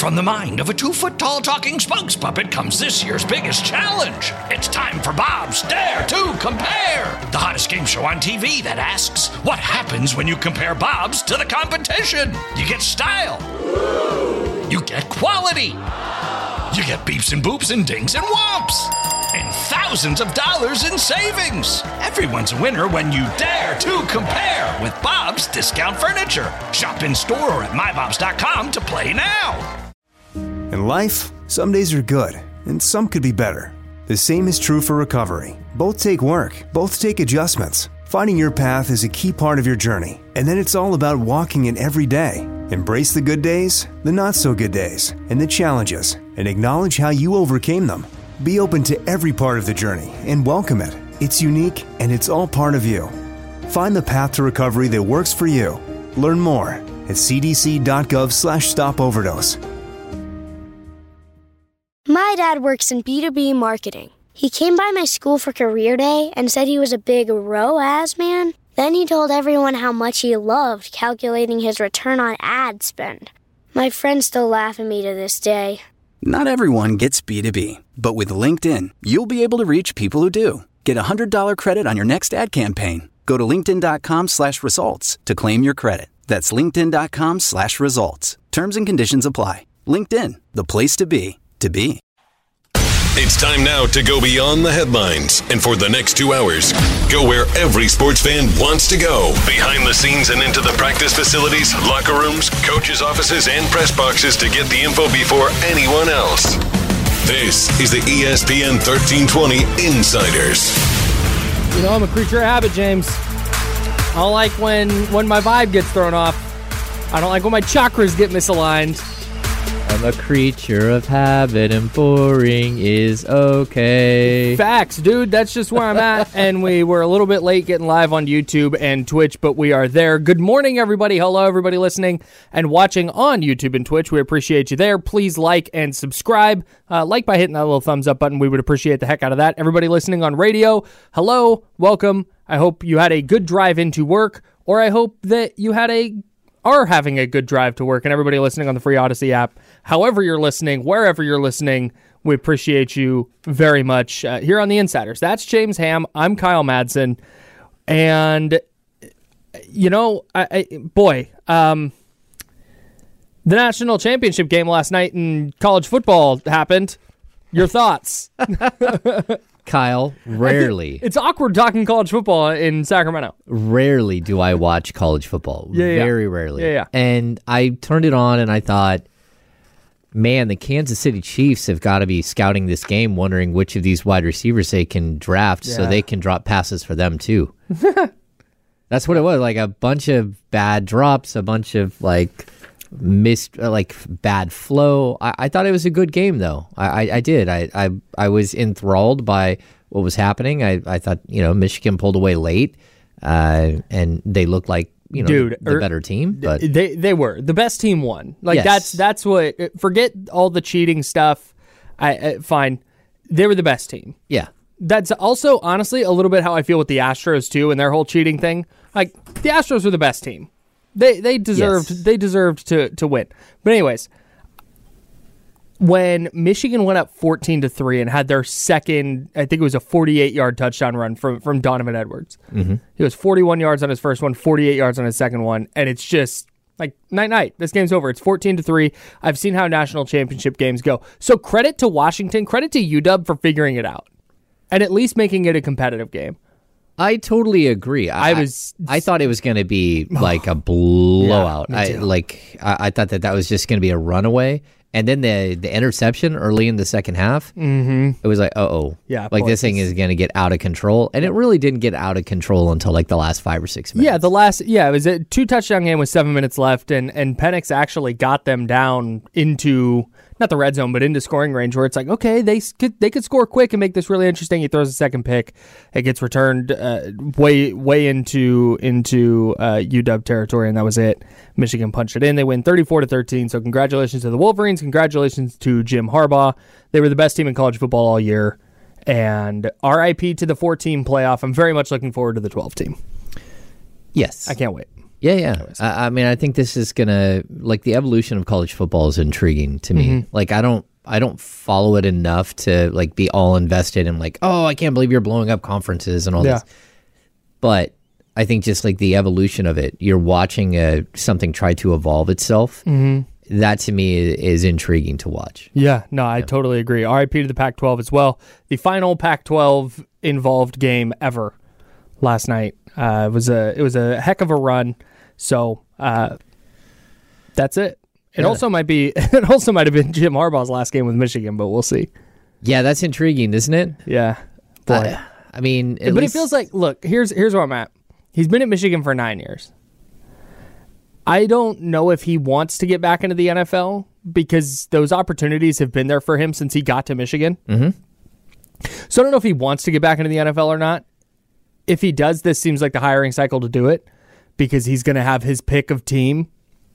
from the mind of a 2-foot-tall talking spokes puppet comes this year's biggest challenge. It's time for Bob's Dare to Compare, the hottest game show on TV that asks, what happens when you compare Bob's to the competition? You get style. You get quality. You get beeps and boops and dings and whomps. And thousands of dollars in savings. Everyone's a winner when you dare to compare with Bob's Discount Furniture. Shop in store or at mybobs.com to play now. In life, some days are good, and some could be better. The same is true for recovery. Both take work, both take adjustments. Finding your path is a key part of your journey, and then it's all about walking it every day. Embrace the good days, the not-so-good days, and the challenges, and acknowledge how you overcame them. Be open to every part of the journey and welcome it. It's unique, and it's all part of you. Find the path to recovery that works for you. Learn more at cdc.gov/stopoverdose. My dad works in B2B marketing. He came by my school for career day and said he was a big ROAS man. Then he told everyone how much he loved calculating his return on ad spend. My friends still laugh at me to this day. Not everyone gets B2B, but with LinkedIn, you'll be able to reach people who do. Get a $100 credit on your next ad campaign. Go to linkedin.com/results to claim your credit. That's linkedin.com/results. Terms and conditions apply. LinkedIn, the place to be, to be. It's time now to go beyond the headlines. And for the next 2 hours, go where every sports fan wants to go. Behind the scenes and into the practice facilities, locker rooms, coaches' offices, and press boxes to get the info before anyone else. This is the ESPN 1320 Insiders. You know, I'm a creature of habit, James. I don't like when my vibe gets thrown off. I don't like when my chakras get misaligned. I'm a creature of habit and boring is okay. Facts, dude. That's just where I'm at. And we were a little bit late getting live on YouTube and Twitch, but we are there. Good morning, everybody. Hello, everybody listening and watching on YouTube and Twitch. We appreciate you there. Please like and subscribe. Like by hitting that little thumbs up button. We would appreciate the heck out of that. Everybody listening on radio, hello, welcome. I hope you had a good drive into work, or I hope that you are having a good drive to work, and everybody listening on the free Odyssey app, however you're listening, wherever you're listening, we appreciate you very much here on the Insiders. That's James Ham. I'm Kyle Madsen, and you know, the national championship game last night in college football happened. Your thoughts? Kyle, rarely. It's awkward talking college football in Sacramento. Rarely do I watch college football. Very rarely. Yeah. And I turned it on and I thought, man, the Kansas City Chiefs have got to be scouting this game, wondering which of these wide receivers they can draft so they can drop passes for them too. That's what it was. Like a bunch of bad drops, a bunch of bad flow. I thought it was a good game though. I did. I was enthralled by what was happening. I thought, Michigan pulled away late, and they looked like, the better team. But they were. The best team won. Yes. That's what, forget all the cheating stuff. Fine. They were the best team. Yeah. That's also honestly a little bit how I feel with the Astros too and their whole cheating thing. Like the Astros were the best team. They deserved to win. But anyways, when Michigan went up 14-3 and had their second, I think it was a 48-yard touchdown run from Donovan Edwards. Mm-hmm. He was 41 yards on his first one, 48 yards on his second one, and it's just like night. This game's over. It's 14-3. I've seen how national championship games go. So credit to Washington, credit to UW for figuring it out and at least making it a competitive game. I totally agree. I thought it was going to be like a blowout. Yeah, I thought that was just going to be a runaway. And then the interception early in the second half, it was like, yeah, this thing is going to get out of control. And it really didn't get out of control until like the last 5 or 6 minutes. It was a 2-touchdown game with 7 minutes left, and Penix actually got them down into not the red zone, but into scoring range where it's like, okay, they could score quick and make this really interesting. He throws a second pick, it gets returned way into UW territory, and that was it. Michigan punched it in. They win 34-13. So congratulations to the Wolverines. Congratulations to Jim Harbaugh. They were the best team in college football all year. And RIP to the 4-team playoff. I'm very much looking forward to the 12-team. Yes. I can't wait. Yeah. I mean, I think this is gonna, like, the evolution of college football is intriguing to me. Like, I don't follow it enough to like be all invested in like, oh, I can't believe you're blowing up conferences and all this. But I think just like the evolution of it, you're watching something try to evolve itself. That to me is intriguing to watch. Yeah, no, I totally agree. RIP to the Pac-12 as well. The final Pac-12 involved game ever last night. It was a heck of a run. So that's it. It also might be. It also might have been Jim Harbaugh's last game with Michigan, but we'll see. Yeah, that's intriguing, isn't it? Yeah, boy. I mean, but it feels like. Look, here's where I'm at. He's been at Michigan for 9 years. I don't know if he wants to get back into the NFL because those opportunities have been there for him since he got to Michigan. So I don't know if he wants to get back into the NFL or not. If he does, this seems like the hiring cycle to do it because he's going to have his pick of team.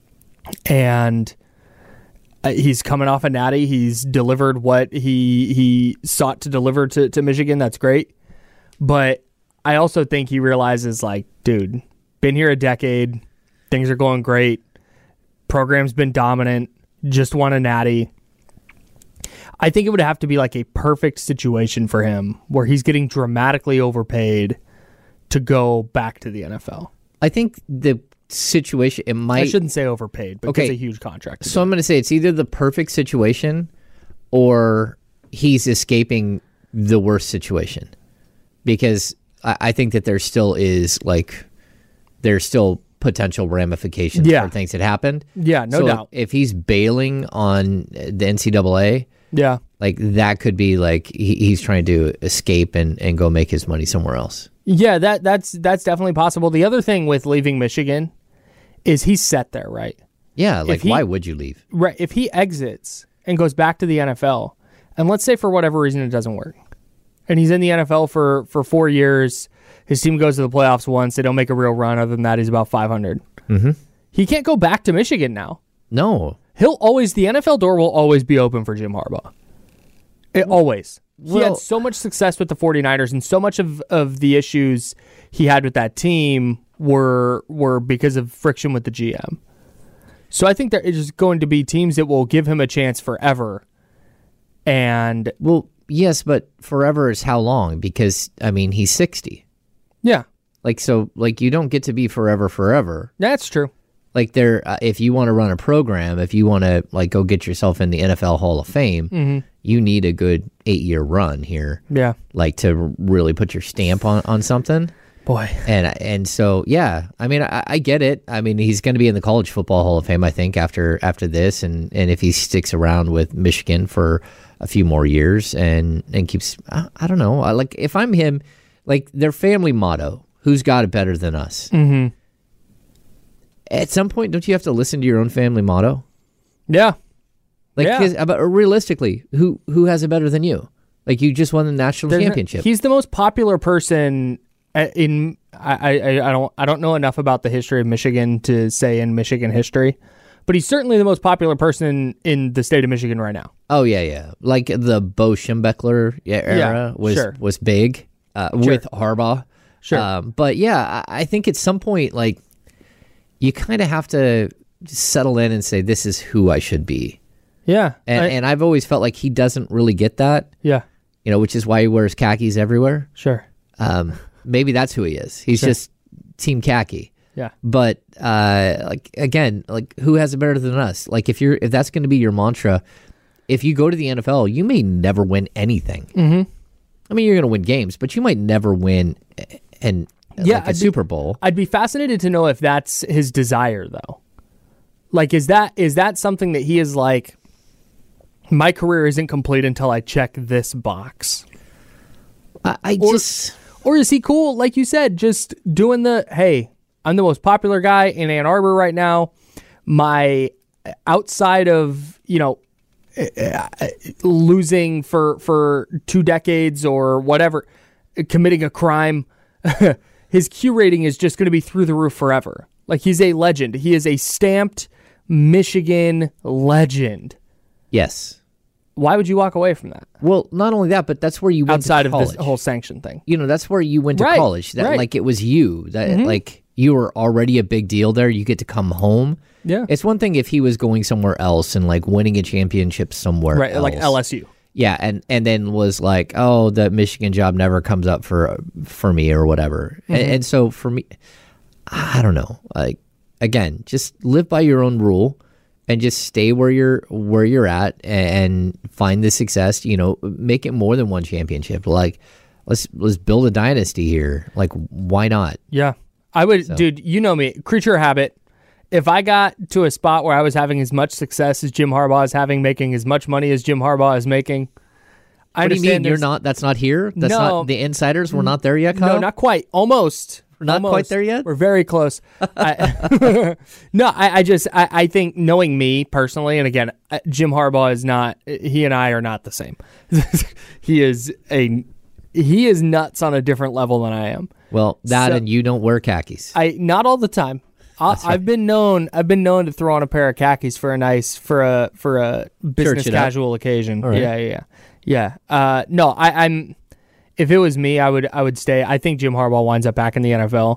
And he's coming off a natty. He's delivered what he sought to deliver to Michigan. That's great. But I also think he realizes, like, dude, been here a decade. Things are going great. Program's been dominant. Just won a natty. I think it would have to be like a perfect situation for him where he's getting dramatically overpaid to go back to the NFL. I think the situation, it might... I shouldn't say overpaid, but it's a huge contract. So I'm going to say it's either the perfect situation or he's escaping the worst situation. Because I think that there still is, like, there's still potential ramifications for things that happened. Yeah, no doubt. If he's bailing on the NCAA, like, that could be like he's trying to escape and go make his money somewhere else. Yeah, that's definitely possible. The other thing with leaving Michigan is he's set there, right? Yeah, like, why would you leave? Right. If he exits and goes back to the NFL, and let's say for whatever reason it doesn't work, and he's in the NFL for 4 years, his team goes to the playoffs once, they don't make a real run. Other than that, he's about 500. He can't go back to Michigan now. No. The NFL door will always be open for Jim Harbaugh. Always. He had so much success with the 49ers, and so much of the issues he had with that team were because of friction with the GM. So I think there is going to be teams that will give him a chance forever. And well, yes, but forever is how long? Because, I mean, he's 60. Yeah. Like, so, like, you don't get to be forever. That's true. Like, if you want to run a program, if you want to, like, go get yourself in the NFL Hall of Fame, you need a good 8-year run here. Yeah. Like, to really put your stamp on something. Boy. And so, yeah, I mean, I get it. I mean, he's going to be in the College Football Hall of Fame, I think, after this. And if he sticks around with Michigan for a few more years and keeps, I don't know. Like, if I'm him, like, their family motto, who's got it better than us? At some point, don't you have to listen to your own family motto? Yeah. Like, but realistically, who has it better than you? Like, you just won the national championship. He's the most popular person in. I don't know enough about the history of Michigan to say in Michigan history, but he's certainly the most popular person in the state of Michigan right now. Oh yeah. Like the Bo Schembechler era was big with Harbaugh. Sure. But yeah, I think at some point, like, you kind of have to settle in and say, this is who I should be. Yeah. And I've always felt like he doesn't really get that. Yeah. You know, which is why he wears khakis everywhere. Sure. Maybe that's who he is. He's just Team Khaki. Yeah. But like, again, like, who has it better than us? Like, if that's going to be your mantra, if you go to the NFL, you may never win anything. I mean, you're going to win games, but you might never win a Super Bowl. I'd be fascinated to know if that's his desire, though. Like, is that something that he is like, my career isn't complete until I check this box? Or is he cool, like you said, just doing hey, I'm the most popular guy in Ann Arbor right now. My outside of, losing for 2 decades or whatever, committing a crime, his Q rating is just going to be through the roof forever. Like, he's a legend. He is a stamped Michigan legend. Yes. Why would you walk away from that? Well, not only that, but that's where you went outside to college. Of this whole sanction thing. That's where you went to college. That, like, it was you. That like, you were already a big deal there. You get to come home. Yeah. It's one thing if he was going somewhere else and like winning a championship somewhere else. Like LSU. Yeah, and then was like, oh, the Michigan job never comes up for me or whatever. And so for me, I don't know. Like, again, just live by your own rule and just stay where you're at and find the success. Make it more than one championship. Like, let's build a dynasty here. Like, why not? Yeah, I would, dude. You know me, creature of habit. If I got to a spot where I was having as much success as Jim Harbaugh is having, making as much money as Jim Harbaugh is making, what do you mean you're not? That's not here. That's not the insiders. We're not there yet, Kyle? No, not quite. Almost. We're not quite there yet. We're very close. I think knowing me personally, and again, Jim Harbaugh is not. He and I are not the same. He is nuts on a different level than I am. Well, and you don't wear khakis. Not all the time. I've been known to throw on a pair of khakis for a business casual occasion. Right. Yeah. No, I'm. If it was me, I would stay. I think Jim Harbaugh winds up back in the NFL.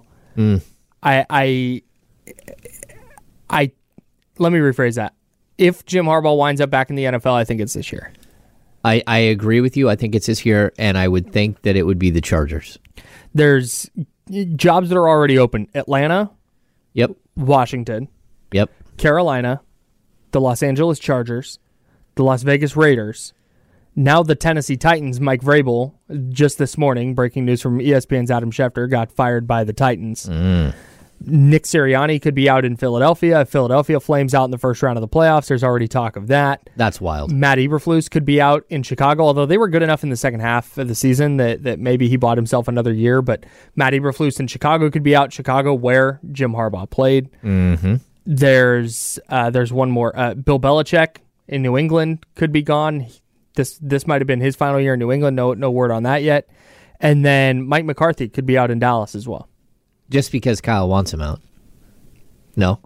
Let me rephrase that. If Jim Harbaugh winds up back in the NFL, I think it's this year. I agree with you. I think it's this year, and I would think that it would be the Chargers. There's jobs that are already open. Atlanta. Yep. Washington. Yep. Carolina. The Los Angeles Chargers. The Las Vegas Raiders. Now the Tennessee Titans. Mike Vrabel, just this morning, breaking news from ESPN's Adam Schefter, got fired by the Titans. Nick Sirianni could be out in Philadelphia. If Philadelphia flames out in the first round of the playoffs, there's already talk of that. That's wild. Matt Eberflus could be out in Chicago, although they were good enough in the second half of the season that maybe he bought himself another year. But Matt Eberflus in Chicago could be out. Chicago, where Jim Harbaugh played. Mm-hmm. There's one more. Bill Belichick in New England could be gone. This might have been his final year in New England. No word on that yet. And then Mike McCarthy could be out in Dallas as well. Just because Kyle wants him out. No,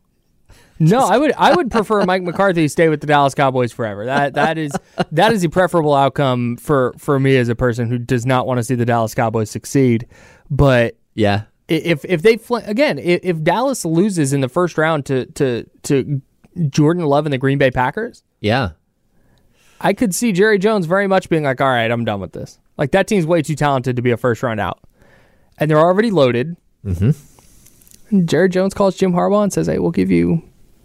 I would prefer Mike McCarthy stay with the Dallas Cowboys forever. That is the preferable outcome for me as a person who does not want to see the Dallas Cowboys succeed. But yeah, if they if Dallas loses in the first round to Jordan Love and the Green Bay Packers, yeah, I could see Jerry Jones very much being like, all right, I'm done with this. Like, that team's way too talented to be a first round out, and they're already loaded. Mm-hmm. Jared Jones calls Jim Harbaugh and says, hey, we'll give you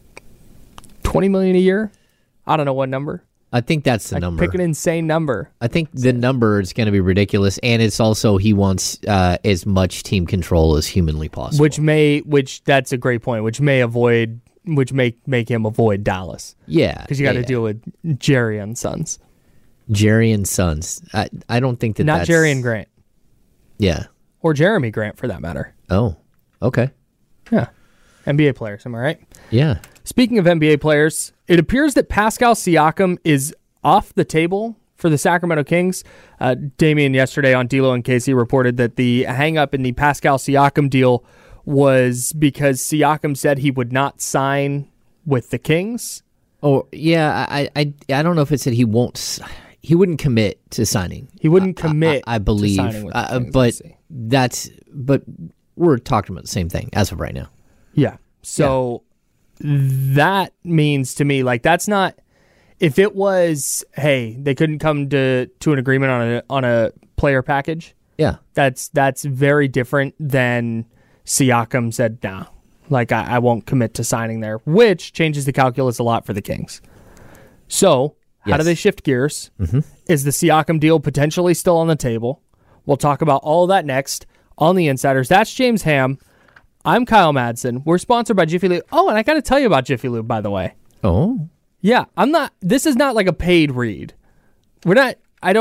$20 million a year. I don't know what number. I think that's the number. Pick an insane number. I think the number is going to be ridiculous, and it's also he wants as much team control as humanly possible. Which that's a great point. Which may make him avoid Dallas. Yeah, because you got to deal with Jerry and Sons. Jerry and Sons. I don't think that's not Jerry and Grant. Yeah. Or Jeremy Grant, for that matter. Oh, okay. Yeah. NBA players, am I right? Yeah. Speaking of NBA players, it appears that Pascal Siakam is off the table for the Sacramento Kings. Damian yesterday on D'Lo and Casey reported that the hang-up in the Pascal Siakam deal was because Siakam said he would not sign with the Kings. Oh, yeah. I don't know if it said he wouldn't commit to signing. He wouldn't commit, I believe, to signing with the Kings, but we're talking about the same thing as of right now. Yeah. So that means to me, like, that's not. If it was, hey, they couldn't come to an agreement on a player package. Yeah. That's very different than Siakam said, nah, like I won't commit to signing there, which changes the calculus a lot for the Kings. So. How do they shift gears? Mm-hmm. Is the Siakam deal potentially still on the table? We'll talk about all of that next on The Insiders. That's James Ham. I'm Kyle Madsen. We're sponsored by Jiffy Lube. Oh, and I got to tell you about Jiffy Lube, by the way. Oh. Yeah, this is not like a paid read. I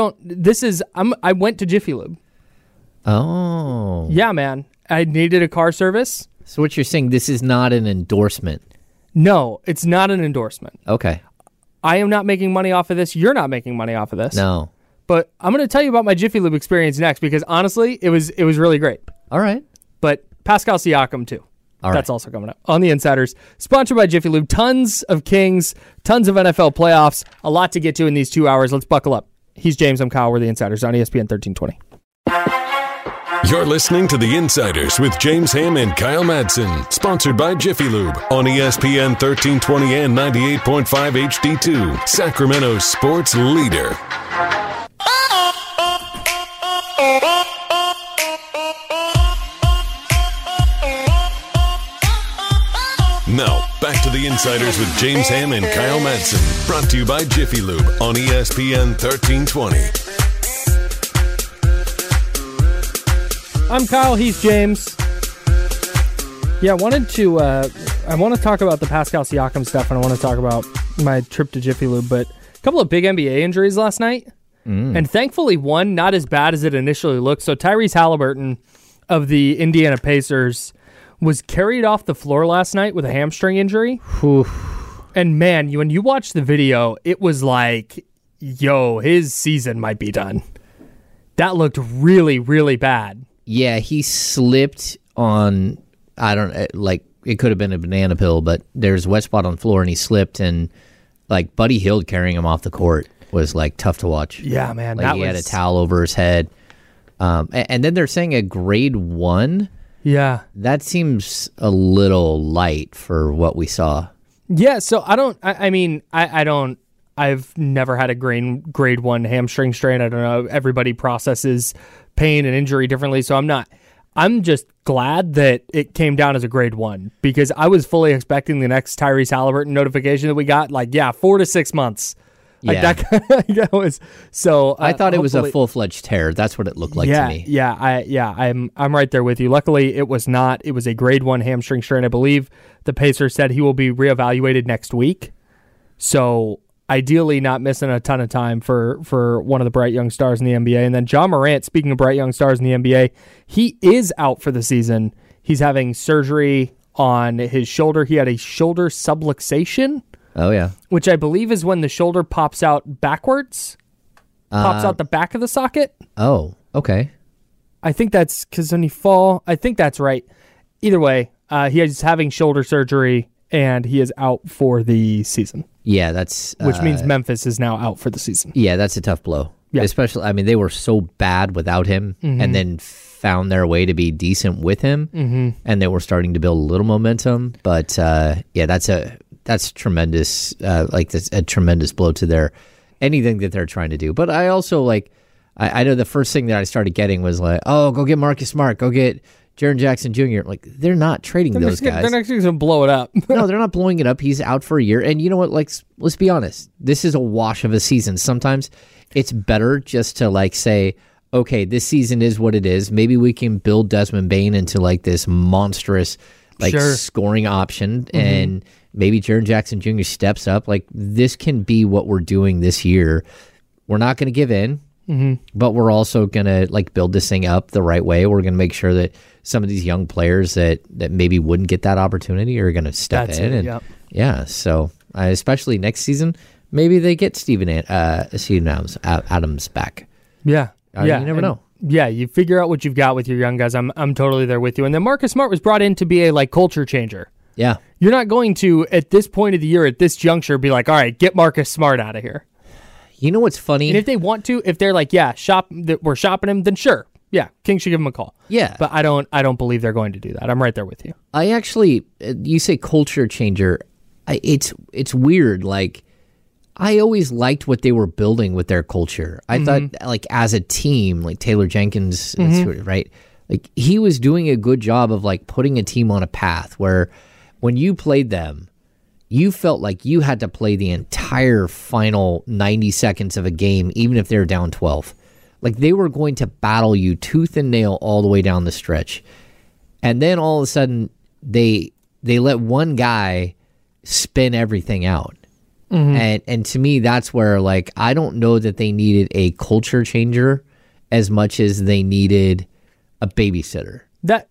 went to Jiffy Lube. Oh. Yeah, man. I needed a car service. So what you're saying, this is not an endorsement? No, it's not an endorsement. Okay. I am not making money off of this. You're not making money off of this. No. But I'm going to tell you about my Jiffy Lube experience next because honestly, it was really great. All right. But Pascal Siakam too. That's also coming up on The Insiders. Sponsored by Jiffy Lube. Tons of Kings, tons of NFL playoffs. A lot to get to in these 2 hours. Let's buckle up. He's James. I'm Kyle. We're The Insiders on ESPN 1320. You're listening to The Insiders with James Ham and Kyle Madsen, sponsored by Jiffy Lube on ESPN 1320 and 98.5 HD2, Sacramento's sports leader. Now, back to The Insiders with James Ham and Kyle Madsen, brought to you by Jiffy Lube on ESPN 1320. I'm Kyle, he's James. Yeah, I want to talk about the Pascal Siakam stuff, and I want to talk about my trip to Jiffy Lube, but a couple of big NBA injuries last night, and thankfully one not as bad as it initially looked. So Tyrese Halliburton of the Indiana Pacers was carried off the floor last night with a hamstring injury. And man, when you watch the video, it was like, yo, his season might be done. That looked really, really bad. Yeah, he slipped on, it could have been a banana peel, but there's a wet spot on the floor and he slipped, and like Buddy Hield carrying him off the court was like tough to watch. Yeah, man. Like he had a towel over his head. And then they're saying a grade 1. Yeah. That seems a little light for what we saw. Yeah, so I've never had a grade 1 hamstring strain. I don't know. Everybody processes pain and injury differently, so I'm just glad that it came down as a grade 1, because I was fully expecting the next Tyrese Halliburton notification that we got, 4 to 6 months. That was so. I thought it was a full-fledged tear. That's what it looked like to me. I'm right there with you. Luckily, it was not. It was a grade 1 hamstring strain. I believe the Pacers said he will be reevaluated next week. So ideally, not missing a ton of time for one of the bright young stars in the NBA. And then John Morant, speaking of bright young stars in the NBA, he is out for the season. He's having surgery on his shoulder. He had a shoulder subluxation. Oh, yeah. Which I believe is when the shoulder pops out backwards. Pops out the back of the socket. Oh, okay. I think that's because when you fall, I think that's right. Either way, he is having shoulder surgery, and he is out for the season. Yeah, that's... which means Memphis is now out for the season. Yeah, that's a tough blow. Yeah. Especially, they were so bad without him, and then found their way to be decent with him, and they were starting to build a little momentum. But, that's tremendous. That's a tremendous blow to anything that they're trying to do. But I also I know the first thing that I started getting was go get Marcus Smart, go get Jaren Jackson Jr. They're not trading those guys. They're not going to blow it up. No, they're not blowing it up. He's out for a year. And you know what? Let's be honest. This is a wash of a season. Sometimes it's better just to say, okay, this season is what it is. Maybe we can build Desmond Bane into this monstrous scoring option, and maybe Jaren Jackson Jr. steps up. This can be what we're doing this year. We're not going to give in, but we're also going to build this thing up the right way. We're going to make sure that some of these young players that maybe wouldn't get that opportunity are going to step in. So especially next season, maybe they get Steven Adams back. Yeah. You never know. Yeah, you figure out what you've got with your young guys. I'm totally there with you. And then Marcus Smart was brought in to be a culture changer. Yeah. You're not going to, at this point of the year, at this juncture, be all right, get Marcus Smart out of here. You know what's funny? And if they want to, if they're we're shopping him, then sure. Yeah, King should give him a call. Yeah. But I don't believe they're going to do that. I'm right there with you. I actually, you say culture changer. It's weird. I always liked what they were building with their culture. I thought, as a team, Taylor Jenkins, right? He was doing a good job of, putting a team on a path where when you played them, you felt like you had to play the entire final 90 seconds of a game, even if they were down 12. They were going to battle you tooth and nail all the way down the stretch. And then all of a sudden, they let one guy spin everything out. And to me, that's where I don't know that they needed a culture changer as much as they needed a babysitter. That's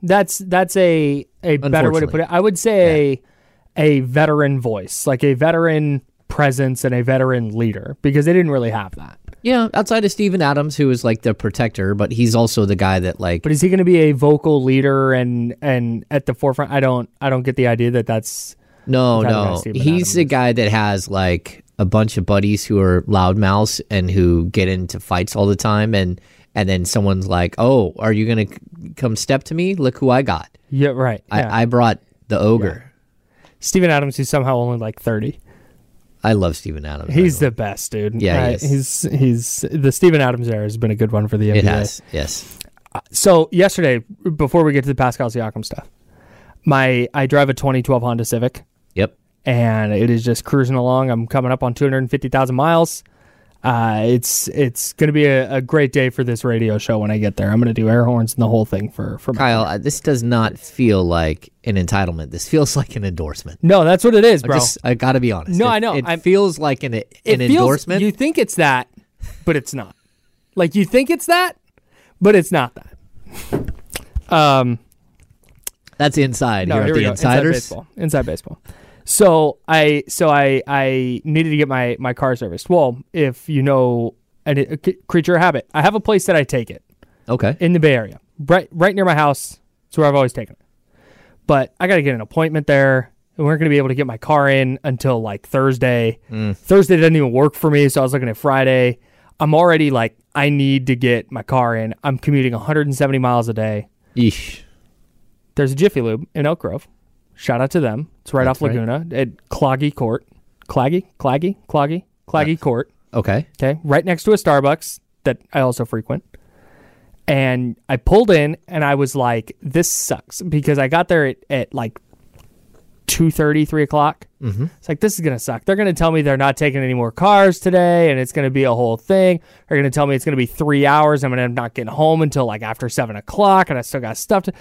a better way to put it. I would say a veteran voice, a veteran presence and a veteran leader, because they didn't really have that. Yeah, outside of Steven Adams, who is the protector, but he's also the guy that But is he going to be a vocal leader and at the forefront? I don't get the idea that that's. No. He's the guy that has a bunch of buddies who are loudmouths and who get into fights all the time, and then someone's like, "Oh, are you gonna come step to me? Look who I got." Yeah, right. Yeah. I brought the ogre. Yeah. Steven Adams, who's somehow only like 30. I love Steven Adams. He's the best, dude. Yeah, he is. He's the Steven Adams era has been a good one for the NBA. It has, yes. So yesterday, before we get to the Pascal Siakam stuff, I drive a 2012 Honda Civic. Yep. And it is just cruising along. I'm coming up on 250,000 miles. It's going to be a great day for this radio show when I get there. I'm going to do air horns and the whole thing for Kyle. This does not feel like an entitlement. This feels like an endorsement. No, that's what it is, bro. I got to be honest. No, I know. It feels like an endorsement. You think it's that, but it's not. Like you think it's that, but it's not that. That's inside. No, here at the Insiders. Inside baseball. So I needed to get my car serviced. Well, if you know a creature of habit, I have a place that I take it. Okay. In the Bay Area, right near my house. It's where I've always taken it. But I got to get an appointment there, and we're not going to be able to get my car in until like Thursday. Thursday doesn't even work for me, so I was looking at Friday. I'm already like, I need to get my car in. I'm commuting 170 miles a day. Yeesh. There's a Jiffy Lube in Elk Grove. Shout out to them. It's right off Laguna at Cloggy Court. Cloggy Court. Okay. Okay. Right next to a Starbucks that I also frequent. And I pulled in and I was like, this sucks, because I got there at like 2:30, 3 o'clock. Mm-hmm. It's like, this is going to suck. They're going to tell me they're not taking any more cars today, and it's going to be a whole thing. They're going to tell me it's going to be 3 hours. I'm going to end up not getting home until like after 7 o'clock, and I still got stuff to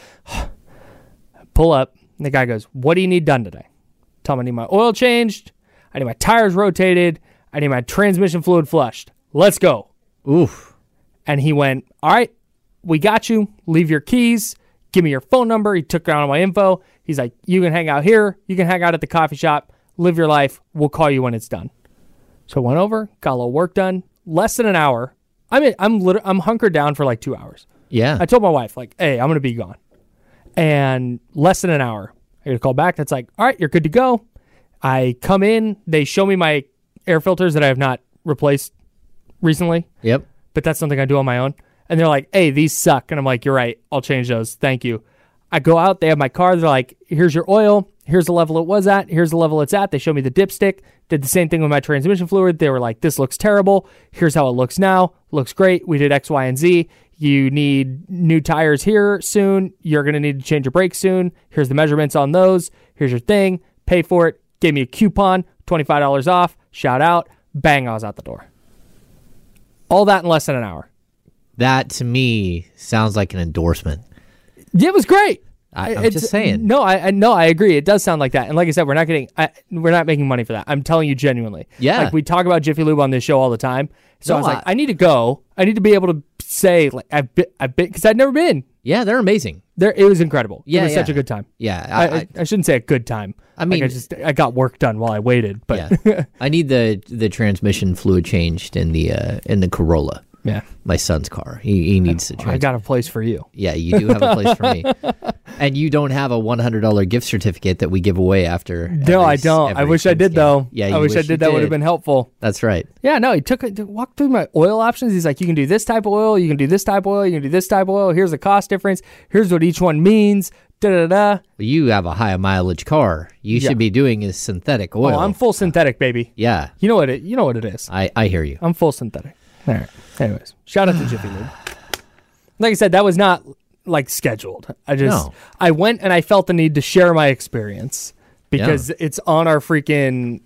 pull up. And the guy goes, what do you need done today? Tell him I need my oil changed. I need my tires rotated. I need my transmission fluid flushed. Let's go. Oof. And he went, all right, we got you. Leave your keys. Give me your phone number. He took down all my info. He's like, you can hang out here. You can hang out at the coffee shop. Live your life. We'll call you when it's done. So I went over, got a little work done. Less than an hour. I'm hunkered down for like 2 hours. Yeah. I told my wife, like, hey, I'm going to be gone. And less than an hour, I get a call back that's like, all right, you're good to go. I come in, they show me my air filters that I have not replaced recently. Yep. But that's something I do on my own. And they're like, hey, these suck. And I'm like, you're right, I'll change those. Thank you. I go out, they have my car. They're like, here's your oil. Here's the level it was at. Here's the level it's at. They show me the dipstick. Did the same thing with my transmission fluid. They were like, this looks terrible. Here's how it looks now. Looks great. We did X, Y, and Z. You need new tires here soon. You're going to need to change your brakes soon. Here's the measurements on those. Here's your thing. Pay for it. Gave me a coupon, $25 off. Shout out. Bang, I was out the door. All that in less than an hour. That, to me, sounds like an endorsement. Yeah, it was great. I'm just saying. No, I agree. It does sound like that. And like I said, we're not making money for that. I'm telling you genuinely. Yeah. Like we talk about Jiffy Lube on this show all the time. So I was like, I need to go. I need to be able to say like I've been because I'd never been. Yeah, they're amazing. It was incredible. Yeah, it was such a good time. Yeah, I shouldn't say a good time. I mean, I got work done while I waited. But yeah. I need the transmission fluid changed in the Corolla. Yeah, my son's car. He needs to change. I got a place for you. Yeah, you do have a place for me. And you don't have a $100 gift certificate that we give away after. No, I don't. I wish I did, though. Yeah, I wish I did. That would have been helpful. That's right. Yeah, no, he walked through my oil options. He's like, you can do this type of oil, you can do this type of oil, you can do this type of oil. Here's the cost difference. Here's what each one means. Da-da-da. Well, you have a high mileage car. You should be doing is synthetic oil. Oh, I'm full synthetic, baby. Yeah. You know what it is. I hear you. I'm full synthetic. All right. Anyways, shout out to Jiffy Lube. Like I said, that was not like scheduled. I went and I felt the need to share my experience because it's on our freaking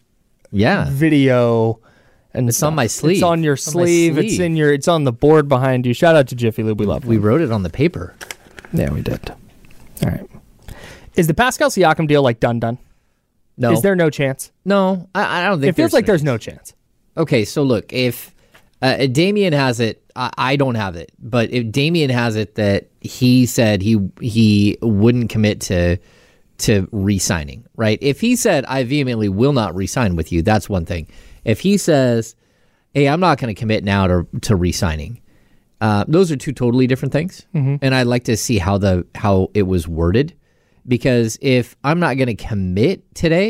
video, and it's on my sleeve. It's on your sleeve. It's on the board behind you. Shout out to Jiffy Lube. We love them. We wrote it on the paper. Yeah, we did. All right. Is the Pascal Siakam deal like done? No. Is there no chance? No, I don't think. It feels like there's no chance. Okay, so look, if Damian has it, I don't have it. But if Damian has it that he said he wouldn't commit to re-signing, right? If he said, I vehemently will not re-sign with you, that's one thing. If he says, hey, I'm not going to commit now to re-signing, those are two totally different things. Mm-hmm. And I'd like to see how it was worded. Because if I'm not going to commit today,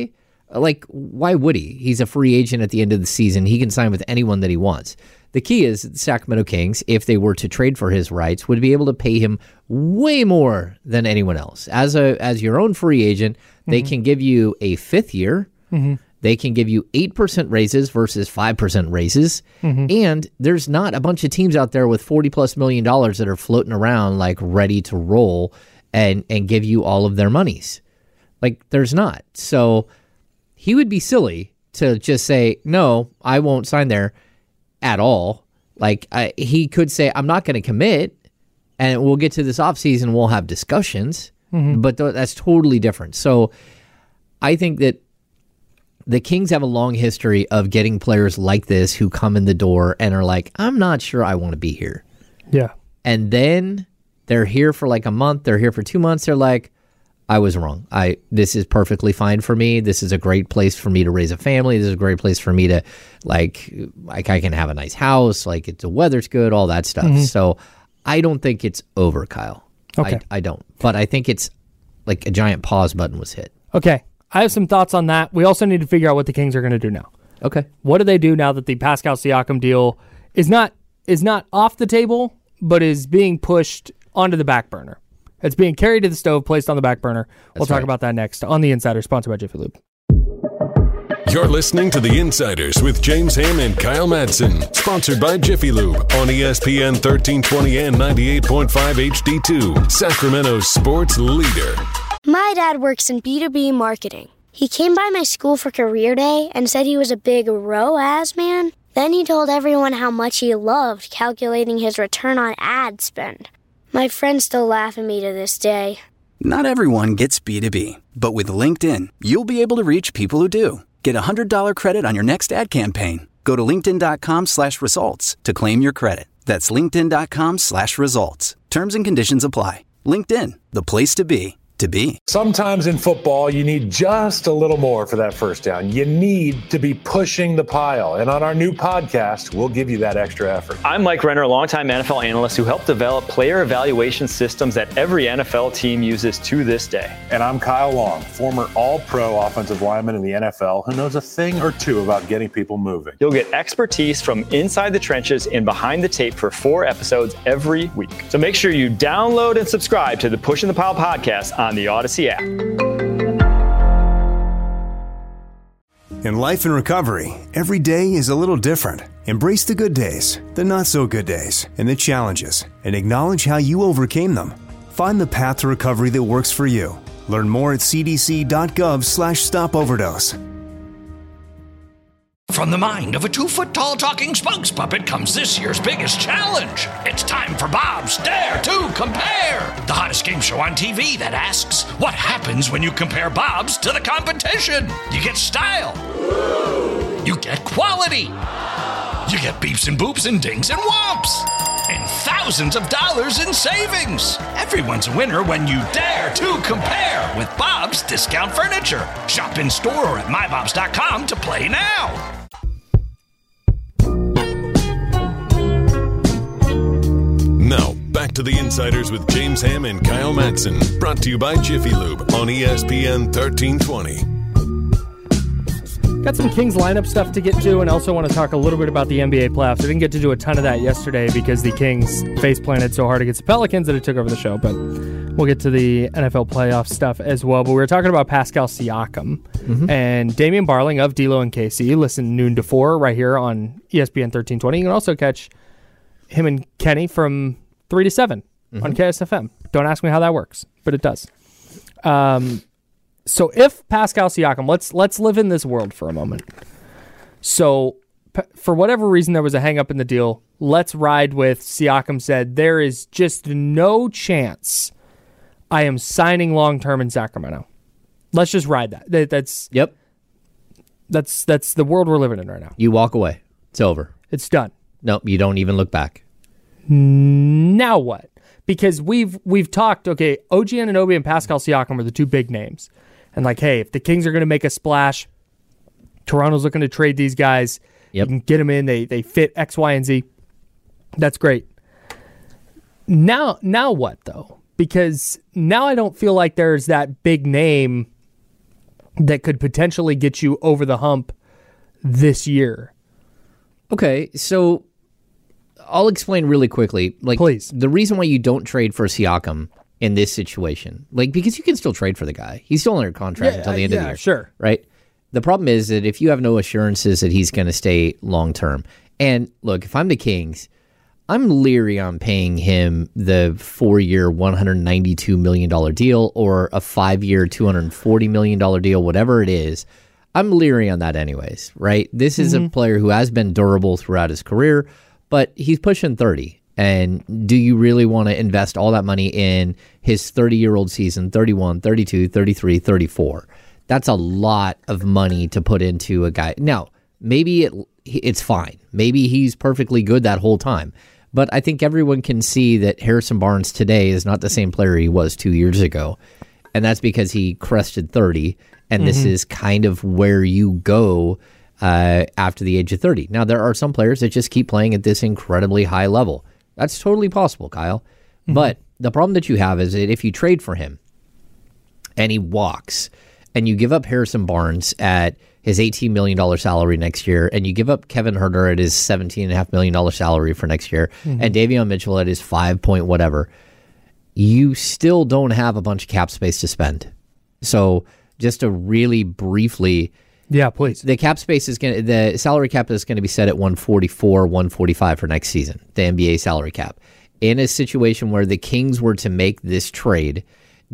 Like, why would he? He's a free agent at the end of the season. He can sign with anyone that he wants. The key is the Sacramento Kings, if they were to trade for his rights, would be able to pay him way more than anyone else. As your own free agent, they can give you a fifth year. They can give you 8% raises versus 5% raises. And there's not a bunch of teams out there with $40+ million that are floating around like ready to roll and give you all of their monies. Like, there's not. So he would be silly to just say, no, I won't sign there at all. Like, he could say, I'm not going to commit, and we'll get to this offseason, we'll have discussions. But that's totally different. So I think that the Kings have a long history of getting players like this who come in the door and are like, I'm not sure I want to be here. Yeah. And then they're here for like a month, they're here for 2 months, they're like, I was wrong. This is perfectly fine for me. This is a great place for me to raise a family. This is a great place for me to, like I can have a nice house, like the weather's good, all that stuff. So I don't think it's over, Kyle. Okay. I don't. But I think it's like a giant pause button was hit. Okay. I have some thoughts on that. We also need to figure out what the Kings are going to do now. Okay. What do they do now that the Pascal Siakam deal is not off the table, but is being pushed onto the back burner? It's being carried to the stove, placed on the back burner. We'll talk about that next on The Insider, sponsored by Jiffy Lube. You're listening to The Insiders with James Ham and Kyle Madsen, sponsored by Jiffy Lube on ESPN 1320 and 98.5 HD2, Sacramento's sports leader. My dad works in B2B marketing. He came by my school for career day and said he was a big ROAS man. Then he told everyone how much he loved calculating his return on ad spend. My friends still laugh at me to this day. Not everyone gets B2B, but with LinkedIn, you'll be able to reach people who do. Get a $100 credit on your next ad campaign. Go to linkedin.com/results to claim your credit. That's linkedin.com/results. Terms and conditions apply. LinkedIn, the place to be. Sometimes in football, you need just a little more for that first down. You need to be pushing the pile. And on our new podcast, we'll give you that extra effort. I'm Mike Renner, a longtime NFL analyst who helped develop player evaluation systems that every NFL team uses to this day. And I'm Kyle Long, former all-pro offensive lineman in the NFL who knows a thing or two about getting people moving. You'll get expertise from inside the trenches and behind the tape for 4 episodes every week. So make sure you download and subscribe to the Pushing the Pile podcast on the Odyssey app. In life and recovery, every day is a little different. Embrace the good days, the not so good days, and the challenges, and acknowledge how you overcame them. Find the path to recovery that works for you. Learn more at cdc.gov/stopoverdose. From the mind of a 2-foot-tall talking spokes puppet comes this year's biggest challenge. It's time for Bob's Dare to Compare, the hottest game show on TV that asks, what happens when you compare Bob's to the competition? You get style. You get quality. You get beeps and boops and dings and whomps. And thousands of dollars in savings. Everyone's a winner when you dare to compare with Bob's Discount Furniture. Shop in store or at mybobs.com to play now. Now, back to The Insiders with James Ham and Kyle Madsen. Brought to you by Jiffy Lube on ESPN 1320. Got some Kings lineup stuff to get to, and also want to talk a little bit about the NBA playoffs. I didn't get to do a ton of that yesterday because the Kings face-planted so hard against the Pelicans that it took over the show, but we'll get to the NFL playoff stuff as well. But we were talking about Pascal Siakam and Damian Barling of D-Lo and KC. Listen noon to 4 right here on ESPN 1320. You can also catch him and Kenny from 3 to 7 on KSFM. Don't ask me how that works, but it does. So if Pascal Siakam, let's live in this world for a moment. So for whatever reason there was a hang-up in the deal, let's ride with Siakam said, there is just no chance I am signing long-term in Sacramento. Let's just ride that. That's the world we're living in right now. You walk away. It's over. It's done. Nope, you don't even look back. Now what? Because we've talked, okay, OG Anunoby and Pascal Siakam are the two big names. And like, hey, if the Kings are going to make a splash, Toronto's looking to trade these guys. You can get them in. They fit X, Y, and Z. That's great. Now what, though? Because now I don't feel like there's that big name that could potentially get you over the hump this year. Okay, so I'll explain really quickly. Please. The reason why you don't trade for Siakam in this situation, because you can still trade for the guy. He's still under contract until the end of the year. Sure. Right? The problem is that if you have no assurances that he's going to stay long term, and look, if I'm the Kings, I'm leery on paying him the 4-year, $192 million deal or a 5-year, $240 million deal, whatever it is. I'm leery on that anyways, right? This is a player who has been durable throughout his career, but he's pushing 30. And do you really want to invest all that money in his 30-year-old season, 31, 32, 33, 34? That's a lot of money to put into a guy. Now, maybe it's fine. Maybe he's perfectly good that whole time. But I think everyone can see that Harrison Barnes today is not the same player he was 2 years ago. And that's because he crested 30. And this is kind of where you go after the age of 30. Now, there are some players that just keep playing at this incredibly high level. That's totally possible, Kyle. But the problem that you have is that if you trade for him and he walks and you give up Harrison Barnes at his $18 million salary next year and you give up Kevin Huerter at his $17.5 million salary for next year and Davion Mitchell at his 5 point whatever, you still don't have a bunch of cap space to spend. So just to really briefly... Yeah, please. The cap space the salary cap is going to be set at 144, 145 for next season, the NBA salary cap. In a situation where the Kings were to make this trade,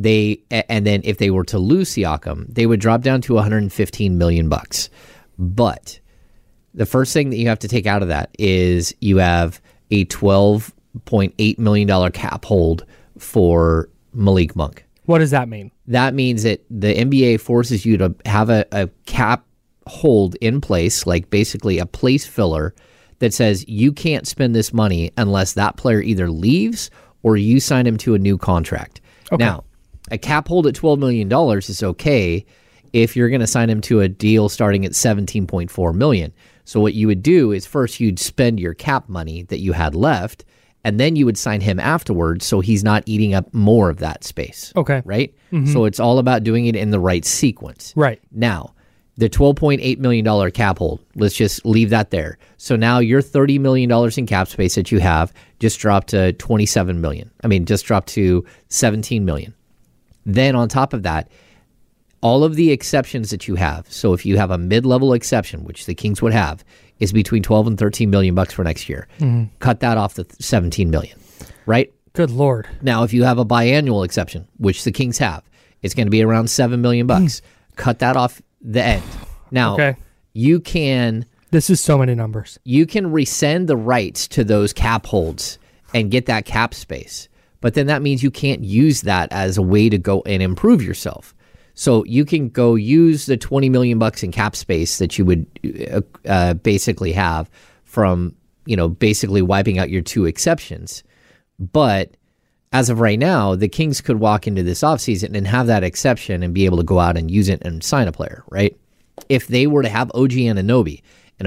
and then if they were to lose Siakam, they would drop down to $115 million. But the first thing that you have to take out of that is you have a $12.8 million cap hold for Malik Monk. What does that mean? That means that the NBA forces you to have a cap hold in place, like basically a place filler that says you can't spend this money unless that player either leaves or you sign him to a new contract. Okay. Now, a cap hold at $12 million is okay if you're going to sign him to a deal starting at $17.4 million. So what you would do is first you'd spend your cap money that you had left, and then you would sign him afterwards so he's not eating up more of that space. Okay. Right? So it's all about doing it in the right sequence. Right. Now, the $12.8 million cap hold, let's just leave that there. So now your $30 million in cap space that you have just dropped to $27 million. Just dropped to $17 million. Then on top of that, all of the exceptions that you have, so if you have a mid-level exception, which the Kings would have, is between $12 and $13 million for next year. Cut that off to $17 million, right? Good Lord. Now, if you have a biannual exception, which the Kings have, it's going to be around $7 million. Cut that off the end. Now, you can... This is so many numbers. You can rescind the rights to those cap holds and get that cap space. But then that means you can't use that as a way to go and improve yourself. So you can go use the $20 million in cap space that you would basically have from, basically wiping out your two exceptions. But as of right now, the Kings could walk into this offseason and have that exception and be able to go out and use it and sign a player, right? If they were to have OG Anunoby,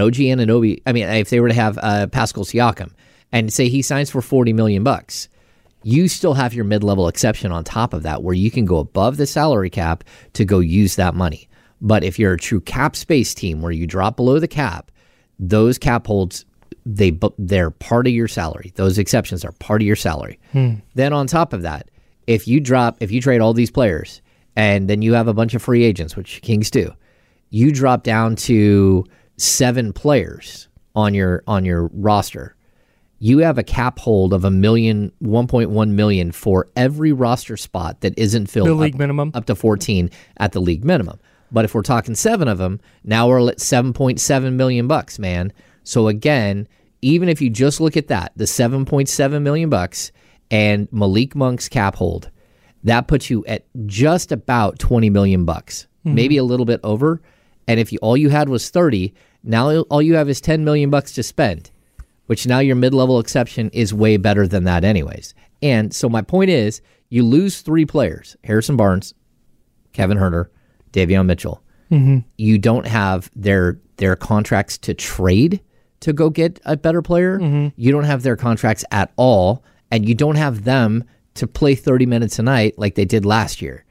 if they were to have Pascal Siakam and say he signs for $40 million, you still have your mid-level exception on top of that where you can go above the salary cap to go use that money. But if you're a true cap space team where you drop below the cap, those cap holds, they're part of your salary. Those exceptions are part of your salary. Then on top of that, if you trade all these players and then you have a bunch of free agents, which Kings do, you drop down to 7 players on your roster. You have a cap hold of $1.1 million for every roster spot that isn't filled. The league minimum up to 14 at the league minimum. But if we're talking 7 of them, now we're at $7.7 million, man. So again, even if you just look at that, the $7.7 million and Malik Monk's cap hold, that puts you at just about $20 million, maybe a little bit over. And if all you had was 30, now all you have is $10 million to spend, which now your mid-level exception is way better than that anyways. And so my point is, you lose 3 players, Harrison Barnes, Kevin Huerter, Davion Mitchell. You don't have their contracts to trade to go get a better player. You don't have their contracts at all, and you don't have them to play 30 minutes a night like they did last year,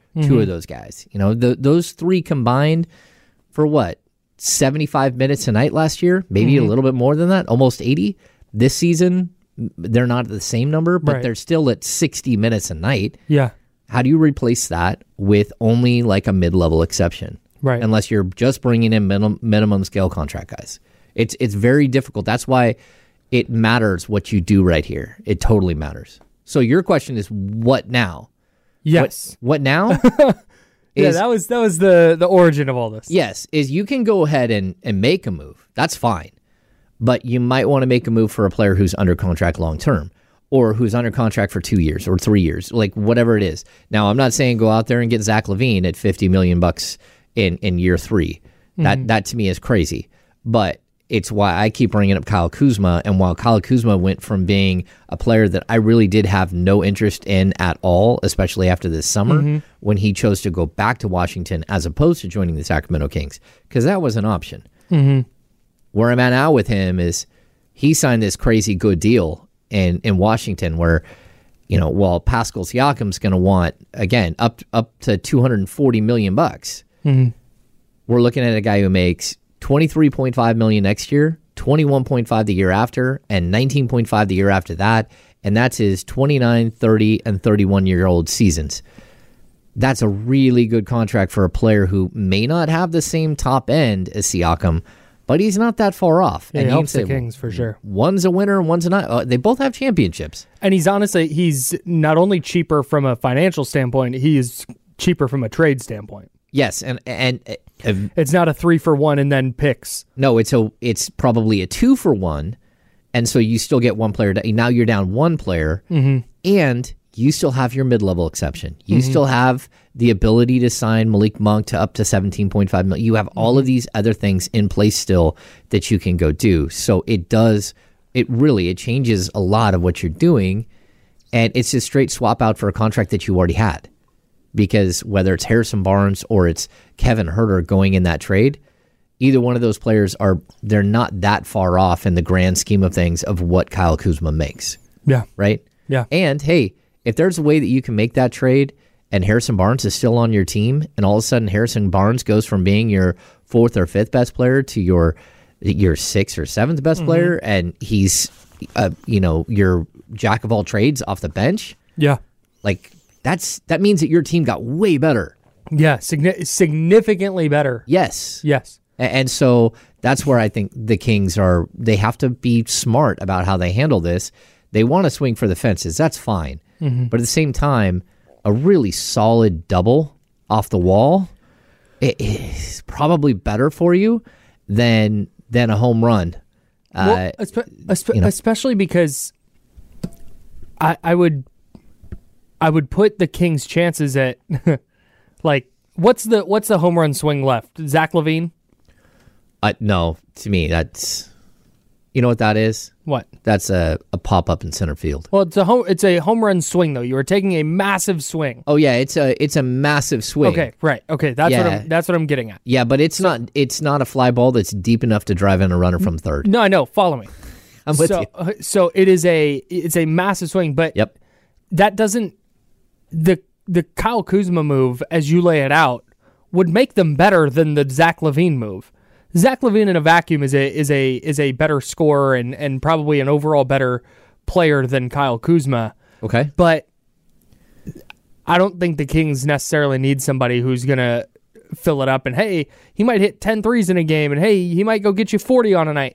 two of those guys. You know, those three combined for what, 75 minutes a night last year, maybe a little bit more than that, almost 80. This season, they're not at the same number, but they're still at 60 minutes a night. Yeah. How do you replace that with only like a mid-level exception? Right. Unless you're just bringing in minimum scale contract guys. It's very difficult. That's why it matters what you do right here. It totally matters. So your question is, what now? Yes. What now? Yeah, that was the origin of all this. Yes, is you can go ahead and make a move. That's fine. But you might want to make a move for a player who's under contract long term, or who's under contract for 2 years or 3 years, like whatever it is. Now, I'm not saying go out there and get Zach LaVine at $50 million in year 3. That to me is crazy. But it's why I keep bringing up Kyle Kuzma. And while Kyle Kuzma went from being a player that I really did have no interest in at all, especially after this summer, when he chose to go back to Washington as opposed to joining the Sacramento Kings, because that was an option. Where I'm at now with him is he signed this crazy good deal in Washington where, you know, while Pascal Siakam's going to want, again, up to $240 million bucks. We're looking at a guy who makes $23.5 million next year, $21.5 the year after, and $19.5 the year after that. And that's his 29, 30, and 31-year-old seasons. That's a really good contract for a player who may not have the same top end as Siakam, but he's not that far off. Yeah, and he helps the Kings for sure. One's a winner, one's a not. They both have championships. And he's not only cheaper from a financial standpoint, he is cheaper from a trade standpoint. Yes, and it's not a 3-for-1 and then picks. No, it's probably a 2-for-1, and so you still get one player. Now you're down one player, and you still have your mid-level exception. You still have the ability to sign Malik Monk to up to $17.5 million. You have all of these other things in place still that you can go do. So it changes a lot of what you're doing, and it's a straight swap out for a contract that you already had. Because whether it's Harrison Barnes or it's Kevin Huerter going in that trade, either one of those players they're not that far off in the grand scheme of things of what Kyle Kuzma makes. Yeah. Right? Yeah. And hey, if there's a way that you can make that trade and Harrison Barnes is still on your team, and all of a sudden Harrison Barnes goes from being your 4th or 5th best player to your 6th or 7th best player, and he's your jack of all trades off the bench. Yeah. Like that means that your team got way better. Yeah, significantly better. Yes. And so that's where I think the Kings they have to be smart about how they handle this. They want to swing for the fences. That's fine. But at the same time, a really solid double off the wall is probably better for you than a home run. Well, especially because I would put the Kings' chances at like what's the home run swing left? Zach LaVine? No, to me that's, you know what that is? What? That's a pop up in center field. Well, it's a home run swing though. You are taking a massive swing. Oh yeah, it's a massive swing. Okay, right. Okay, that's what I'm getting at. Yeah, but it's not a fly ball that's deep enough to drive in a runner from third. No, I know. Follow me. I'm with you. So it's a massive swing, but that doesn't the Kyle Kuzma move as you lay it out would make them better than the Zach LaVine move. Zach LaVine in a vacuum is a better scorer and probably an overall better player than Kyle Kuzma. Okay. But I don't think the Kings necessarily need somebody who's going to fill it up and, hey, he might hit 10 threes in a game and, hey, he might go get you 40 on a night.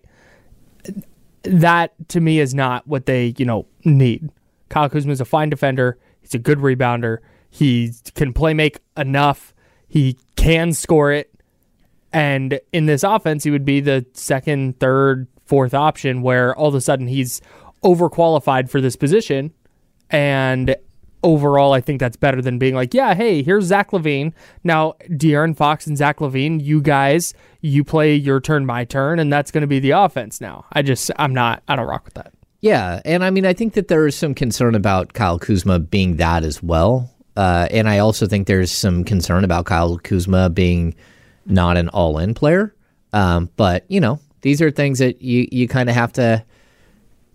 That, to me, is not what they, need. Kyle Kuzma is a fine defender. He's a good rebounder. He can play make enough. He can score it. And in this offense, he would be the 2nd, 3rd, 4th option where all of a sudden he's overqualified for this position. And overall, I think that's better than being like, yeah, hey, here's Zach LaVine. Now, De'Aaron Fox and Zach LaVine, you guys, you play your turn, my turn, and that's going to be the offense now. I don't rock with that. Yeah, and I mean, I think that there is some concern about Kyle Kuzma being that as well. And I also think there's some concern about Kyle Kuzma being not an all-in player. But, these are things that you kind of have to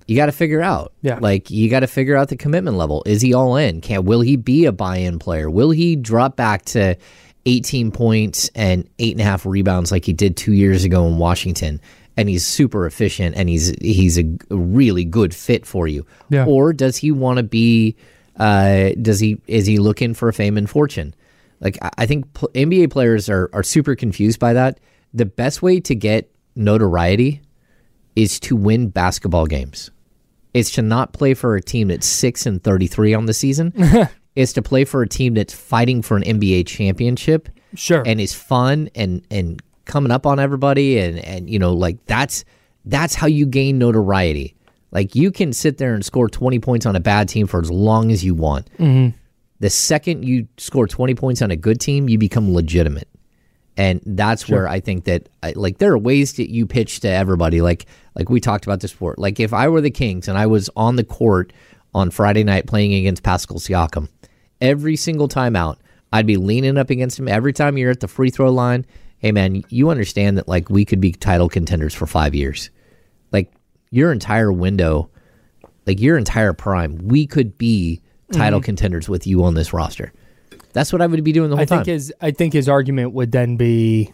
you got to figure out. Yeah. Like, you got to figure out the commitment level. Is he all in? Will he be a buy-in player? Will he drop back to 18 points and 8.5 rebounds like he did 2 years ago in Washington? And he's super efficient, and he's a really good fit for you. Yeah. Or does he want to be? Is he looking for fame and fortune? Like, I think NBA players are super confused by that. The best way to get notoriety is to win basketball games. It's to not play for a team that's 6-33 on the season. It's to play for a team that's fighting for an NBA championship. Sure. And is fun and coming up on everybody, and like that's how you gain notoriety. Like, you can sit there and score 20 points on a bad team for as long as you want. Mm-hmm. The second you score 20 points on a good team, you become legitimate. And that's where I think that there are ways that you pitch to everybody. Like we talked about this before. Like, if I were the Kings and I was on the court on Friday night playing against Pascal Siakam, every single time out, I'd be leaning up against him. Every time you're at the free throw line, hey, man, you understand that, like, we could be title contenders for 5 years. Like, your entire window, like, your entire prime, we could be title contenders with you on this roster. That's what I would be doing the whole time. I think his argument would then be,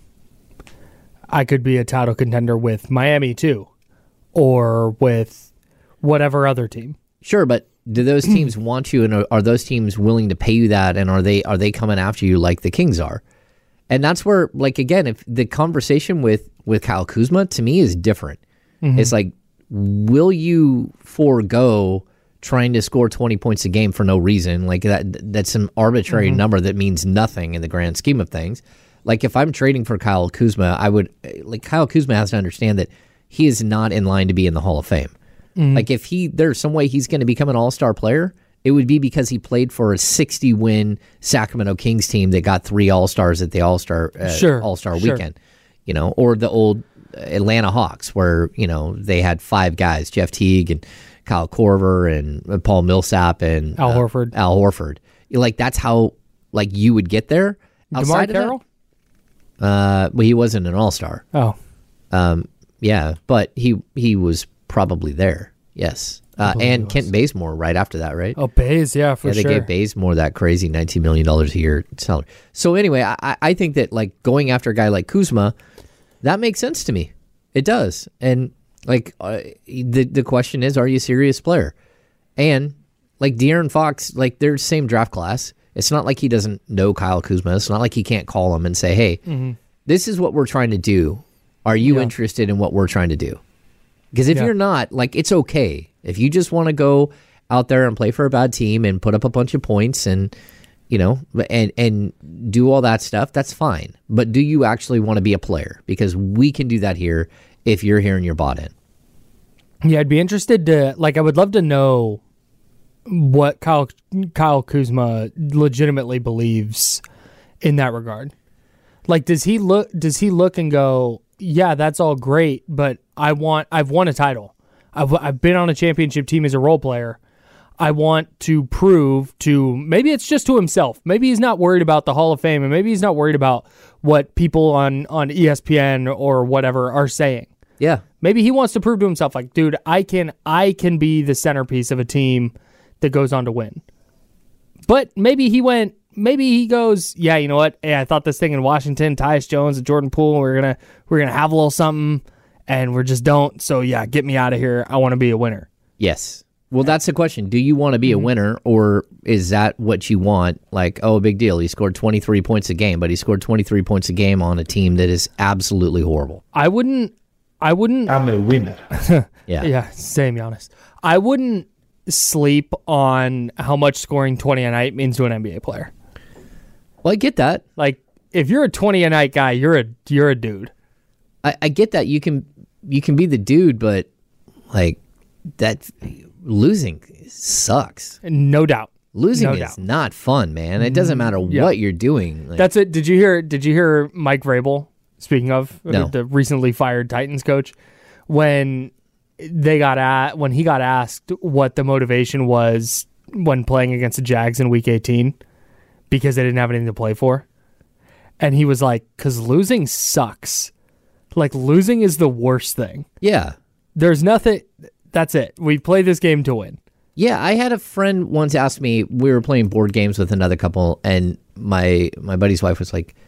I could be a title contender with Miami too, or with whatever other team. Sure, but do those teams want you, and are those teams willing to pay you that, and are they coming after you like the Kings are? And that's where, like, again, if the conversation with Kyle Kuzma, to me, is different. Mm-hmm. It's like, will you forego trying to score 20 points a game for no reason? Like, that's an arbitrary number that means nothing in the grand scheme of things. Like, if I'm trading for Kyle Kuzma, Kyle Kuzma has to understand that he is not in line to be in the Hall of Fame. Like, if there's some way he's going to become an all-star player, it would be because he played for a 60-win Sacramento Kings team that got 3 All-Stars at the All-Star weekend, or the old Atlanta Hawks, where, they had 5 guys, Jeff Teague and Kyle Korver and Paul Millsap and Al Horford. Like, that's how, like, you would get there. DeMar Carroll? Well, he wasn't an all-star. Oh. Yeah, but he was probably there. Yes. And Kent Bazemore right after that, right? Oh, Baze, for sure. They gave Bazemore that crazy $19 million a year salary. So anyway, I think that, like, going after a guy like Kuzma, that makes sense to me. It does. And, like, the question is, are you a serious player? And, like, De'Aaron Fox, like, they're the same draft class. It's not like he doesn't know Kyle Kuzma. It's not like he can't call him and say, hey, this is what we're trying to do. Are you interested in what we're trying to do? Because if you're not, like, it's okay. If you just want to go out there and play for a bad team and put up a bunch of points and, and do all that stuff, that's fine. But do you actually want to be a player? Because we can do that here if you're here and you're bought in. Yeah, I'd be interested to, like, I would love to know what Kyle Kuzma legitimately believes in that regard. Like, does he look and go, yeah, that's all great, but I've won a title. I've been on a championship team as a role player. I want to prove to, maybe it's just to himself. Maybe he's not worried about the Hall of Fame, and maybe he's not worried about what people on ESPN or whatever are saying. Yeah. Maybe he wants to prove to himself, like, dude, I can be the centerpiece of a team that goes on to win. But maybe he goes, yeah, you know what? Hey, I thought this thing in Washington, Tyus Jones and Jordan Poole, we're gonna have a little something, and we just don't. So yeah, get me out of here. I want to be a winner. Yes. Well, that's the question. Do you want to be a winner, or is that what you want? Like, oh, big deal. He scored 23 points a game, but he scored 23 points a game on a team that is absolutely horrible. I wouldn't. I'm a winner. Yeah. Same, Giannis. I wouldn't sleep on how much scoring 20 a night means to an NBA player. Well, I get that. Like, if you're a 20 a night guy, you're a dude. I get that. You can be the dude, but, like, that losing sucks. No doubt. Losing is not fun, man. It doesn't matter what you're doing. Like, that's it. Did you hear Mike Vrabel, speaking of the recently fired Titans coach, when he got asked what the motivation was when playing against the Jags in Week 18 because they didn't have anything to play for? And he was like, because losing sucks. Like, losing is the worst thing. Yeah. There's nothing That's it. We play this game to win. Yeah, I had a friend once ask me, we were playing board games with another couple, and my buddy's wife was like,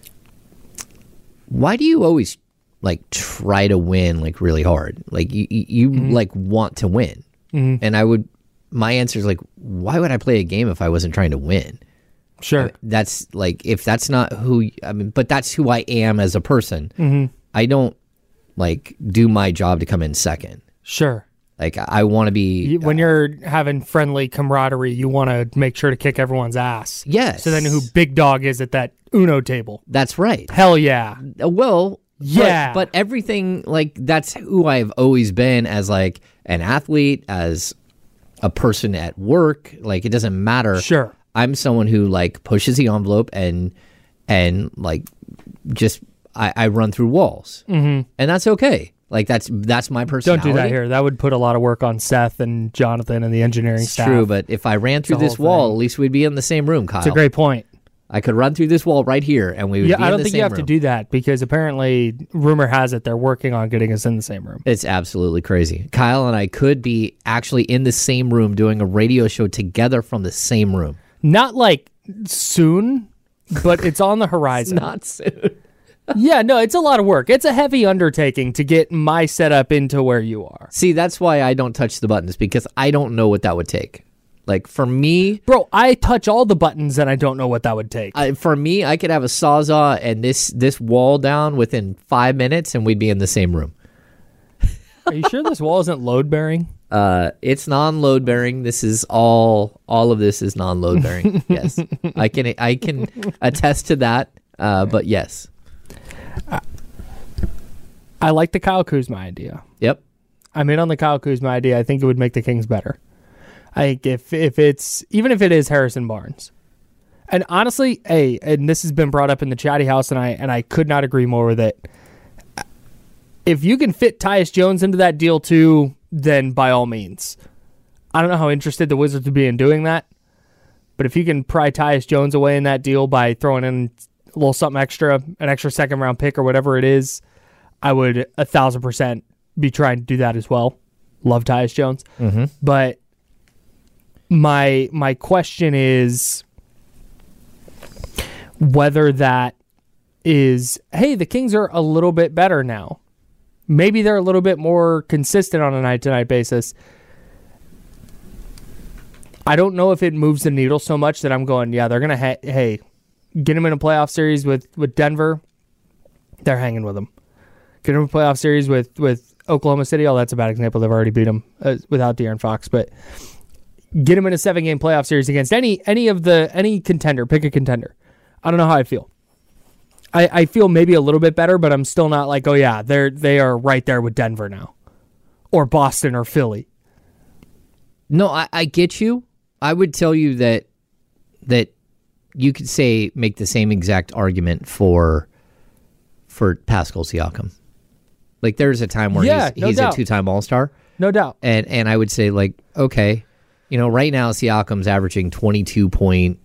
why do you always like try to win like really hard? Like you like want to win. And my answer is like, why would I play a game if I wasn't trying to win? Sure. That's like, if that's not but that's who I am as a person. I don't like do my job to come in second. Sure. Like I want to be... When you're having friendly camaraderie, you want to make sure to kick everyone's ass. Yes. So then who big dog is at that Uno table. That's right. Hell yeah. Well, yeah. But everything, like, that's who I've always been as, like, an athlete, as a person at work. Like, it doesn't matter. Sure. I'm someone who, like, pushes the envelope and like, just, I run through walls. And that's okay. Like, that's my personality. Don't do that here. That would put a lot of work on Seth and Jonathan and the engineering staff. True, but if I ran through this wall, at least we'd be in the same room, Kyle. It's a great point. I could run through this wall right here, and we would be in the same room. I don't think you have to do that, because apparently, rumor has it, they're working on getting us in the same room. It's absolutely crazy. Kyle and I could be actually in the same room doing a radio show together from the same room. Not like soon, but it's on the horizon. Not soon. Yeah, no, it's a lot of work. It's a heavy undertaking to get my setup into where you are. See, that's why I don't touch the buttons, because I don't know what that would take. Like, for me... Bro, I touch all the buttons and I don't know what that would take. For me, I could have a Sawzall and this wall down within 5 minutes, and we'd be in the same room. Are you sure this wall isn't load-bearing? It's non-load bearing. This is all of this is non-load bearing. Yes. I can attest to that. But yes. I like the Kyle Kuzma idea. Yep. I'm in on the Kyle Kuzma idea. I think it would make the Kings better. I think if it's, even if it is Harrison Barnes. And honestly, and this has been brought up in the Chatty House, and I could not agree more with it. If you can fit Tyus Jones into that deal too, then by all means. I don't know how interested the Wizards would be in doing that, but if you can pry Tyus Jones away in that deal by throwing in a little something extra, an extra second round pick or whatever it is, I would 1,000% be trying to do that as well. Love Tyus Jones. Mm-hmm. But my question is whether that is, hey, the Kings are a little bit better now. Maybe they're a little bit more consistent on a night-to-night basis. I don't know if it moves the needle so much that I'm going, yeah, they're going to, get them in a playoff series with Denver. They're hanging with them. Get them in a playoff series with Oklahoma City. Oh, that's a bad example. They've already beat them without De'Aaron Fox. But get them in a 7-game playoff series against any contender. Pick a contender. I don't know how I feel. I feel maybe a little bit better, but I'm still not like, oh yeah, they are right there with Denver now, or Boston or Philly. No, I get you. I would tell you that you could make the same exact argument for Pascal Siakam. Like, there's a time where he's a 2-time All-Star. No doubt. And I would say, like, okay, right now Siakam's averaging 22.1,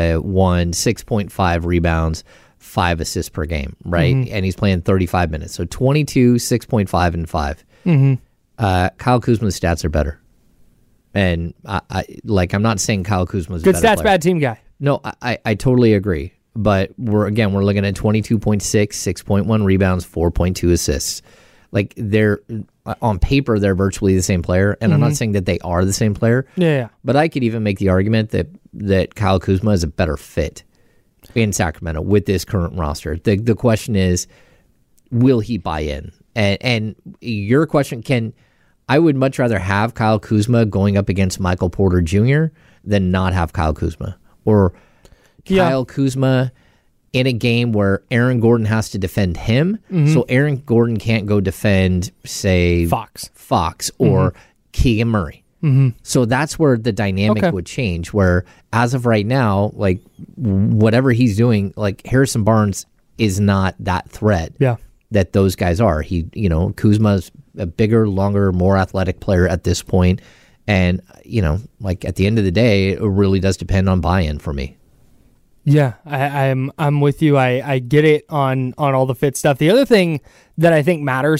6.5 rebounds, 5 assists per game, right? Mm-hmm. And he's playing 35 minutes. So 22, 6.5, and 5. Mm-hmm. Kyle Kuzma's stats are better. And I'm not saying Kyle Kuzma's a good better stats, player. bad team guy. No, I totally agree. But we're looking at 22.6, 6.1 rebounds, 4.2 assists. Like, they're on paper, they're virtually the same player. And I'm not saying that they are the same player. Yeah. But I could even make the argument that Kyle Kuzma is a better fit in Sacramento with this current roster. The question is, will he buy in? And your question, I would much rather have Kyle Kuzma going up against Michael Porter Jr. than not have Kyle Kuzma. Or Kyle Kuzma in a game where Aaron Gordon has to defend him, so Aaron Gordon can't go defend, say, Fox or Keegan Murray. So that's where the dynamic would change, where as of right now, like, whatever he's doing, like, Harrison Barnes is not that threat that those guys are. Kuzma's a bigger, longer, more athletic player at this point. And, like, at the end of the day, it really does depend on buy-in for me. Yeah, I'm with you. I get it on all the fit stuff. The other thing that I think matters here,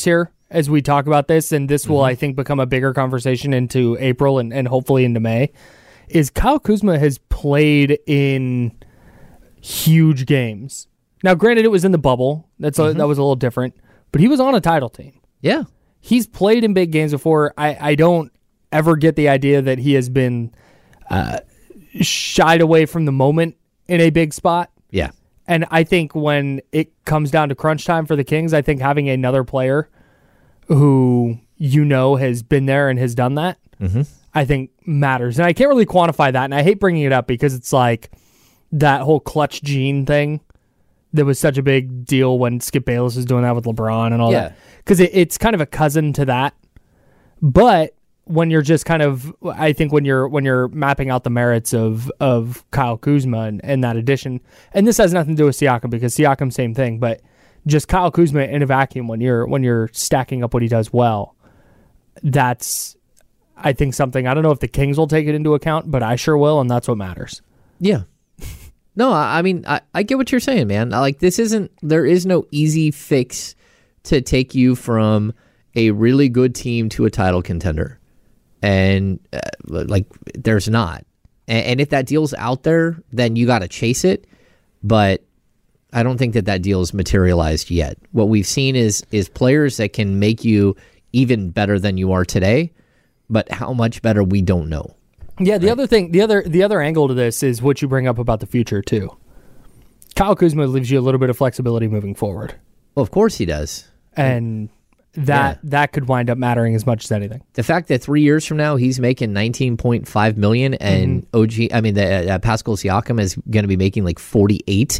as we talk about this, and this will, I think, become a bigger conversation into April and hopefully into May, is Kyle Kuzma has played in huge games. Now, granted, it was in the bubble. That was a little different, but he was on a title team. Yeah. He's played in big games before. I don't ever get the idea that he has been shied away from the moment in a big spot. Yeah. And I think when it comes down to crunch time for the Kings, I think having another player who has been there and has done that, I think matters. And I can't really quantify that, and I hate bringing it up because it's like that whole clutch gene thing that was such a big deal when Skip Bayless was doing that with LeBron and all that. Because it's kind of a cousin to that. But when you're just kind of, I think when you're mapping out the merits of Kyle Kuzma and that addition, and this has nothing to do with Siakam because Siakam, same thing, but just Kyle Kuzma in a vacuum when you're stacking up what he does well, that's, I think, something, I don't know if the Kings will take it into account, but I sure will, and that's what matters. Yeah. No, I mean, I get what you're saying, man. Like, there is no easy fix to take you from a really good team to a title contender. And, there's not. And if that deal's out there, then you got to chase it. But I don't think that deal is materialized yet. What we've seen is players that can make you even better than you are today. But how much better, we don't know. Yeah, the other thing, the other angle to this is what you bring up about the future too. Kyle Kuzma leaves you a little bit of flexibility moving forward. Well, of course he does. And that could wind up mattering as much as anything. The fact that 3 years from now he's making $19.5 million and Pascal Siakam is going to be making like 48.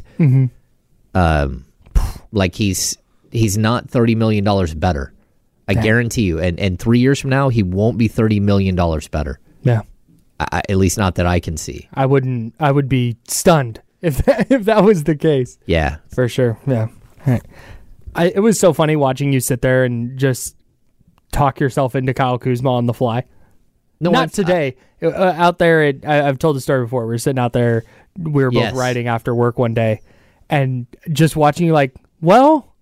Like he's not $30 million better. I guarantee you. And 3 years from now he won't be $30 million better. Yeah. At least not that I can see. I would be stunned if that was the case. Yeah. For sure. Yeah. All right. It was so funny watching you sit there and just talk yourself into Kyle Kuzma on the fly. No, not today. Out there, I've told the story before. We were sitting out there. We were both riding after work one day, and just watching you like, well,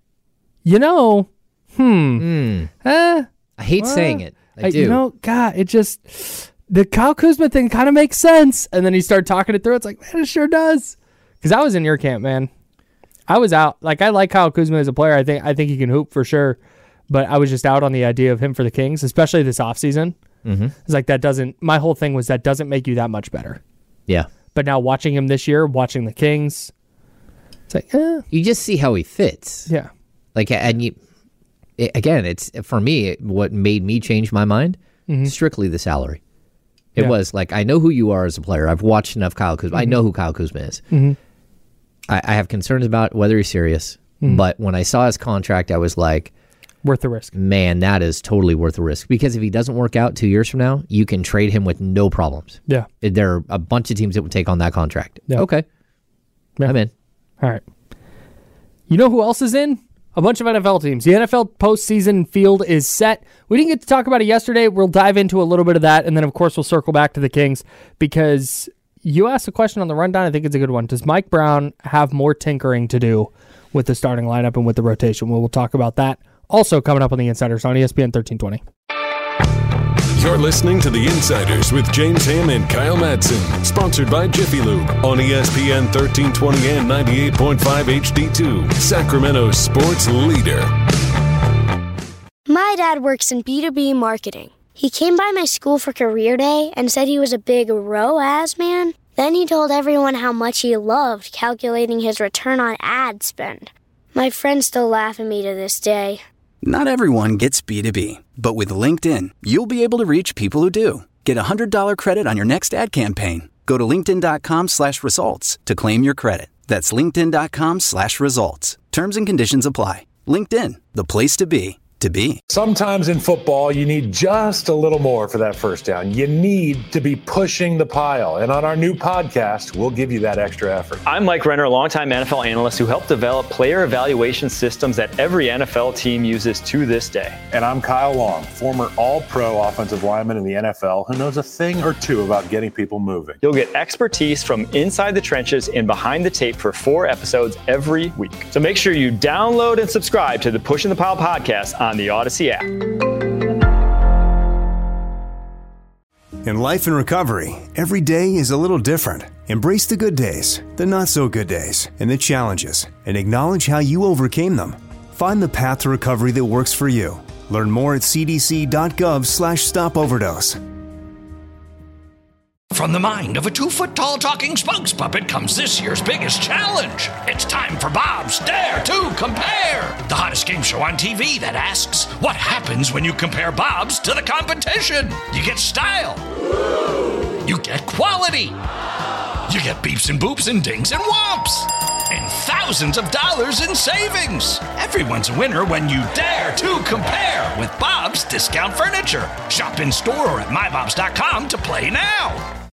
I hate saying it. I do. God, it just, the Kyle Kuzma thing kind of makes sense. And then you start talking it through. It's like, man, it sure does. Because I was in your camp, man. I was out. Like, I like Kyle Kuzma as a player. I think he can hoop for sure. But I was just out on the idea of him for the Kings, especially this offseason. It's like my whole thing was that doesn't make you that much better. Yeah. But now watching him this year, watching the Kings, it's like, you just see how he fits. Yeah. Like, and it's, for me, what made me change my mind, strictly the salary. It was like, I know who you are as a player. I've watched enough Kyle Kuzma. I know who Kyle Kuzma is. I have concerns about whether he's serious. But when I saw his contract, I was like, worth the risk. Man, that is totally worth the risk. Because if he doesn't work out 2 years from now, you can trade him with no problems. Yeah. There are a bunch of teams that would take on that contract. Yeah. Okay. Yeah. I'm in. All right. You know who else is in? A bunch of NFL teams. The NFL postseason field is set. We didn't get to talk about it yesterday. We'll dive into a little bit of that, and then, of course, we'll circle back to the Kings because you asked a question on the rundown. I think it's a good one. Does Mike Brown have more tinkering to do with the starting lineup and with the rotation? We'll talk about that. Also coming up on the Insiders on ESPN 1320. You're listening to The Insiders with James Ham and Kyle Madsen, sponsored by Jiffy Lube on ESPN 1320 and 98.5 HD2, Sacramento's sports leader. My dad works in B2B marketing. He came by my school for career day and said he was a big ROAS man. Then he told everyone how much he loved calculating his return on ad spend. My friends still laugh at me to this day. Not everyone gets B2B, but with LinkedIn, you'll be able to reach people who do. Get a $100 credit on your next ad campaign. Go to linkedin.com/results to claim your credit. That's linkedin.com/results. Terms and conditions apply. LinkedIn, the place to be. Sometimes in football, you need just a little more for that first down. You need to be pushing the pile. And on our new podcast, we'll give you that extra effort. I'm Mike Renner, a longtime NFL analyst who helped develop player evaluation systems that every NFL team uses to this day. And I'm Kyle Long, former all-pro offensive lineman in the NFL who knows a thing or two about getting people moving. You'll get expertise from inside the trenches and behind the tape for 4 episodes every week. So make sure you download and subscribe to the Pushing the Pile podcast on on the Odyssey app. In life and recovery, every day is a little different. Embrace the good days, the not so good days, and the challenges, and acknowledge how you overcame them. Find the path to recovery that works for you. Learn more at cdc.gov/stopoverdose. From the mind of a 2-foot-tall talking spokes puppet comes this year's biggest challenge. It's time for Bob's Dare to Compare, the hottest game show on TV that asks, what happens when you compare Bob's to the competition? You get style. You get quality. You get beeps and boops and dings and whomps. And thousands of dollars in savings. Everyone's a winner when you dare to compare with Bob's Discount Furniture. Shop in store or at mybobs.com to play now.